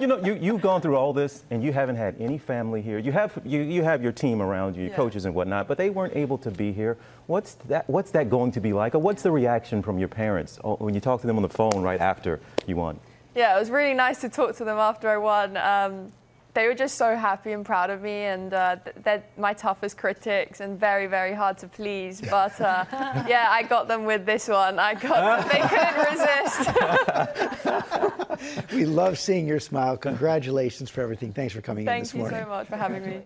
You know, you've gone through all this, and you haven't had any family here. You have your team around you, your coaches and whatnot, but they weren't able to be here. What's that going to be like, or what's the reaction from your parents when you talk to them on the phone right after you won? Yeah, it was really nice to talk to them after I won. They were just so happy and proud of me, and they're my toughest critics and very, very hard to please. But yeah, I got them with this one. They couldn't resist. We love seeing your smile. Congratulations for everything. Thanks for coming in this morning. Thank you so much for having me.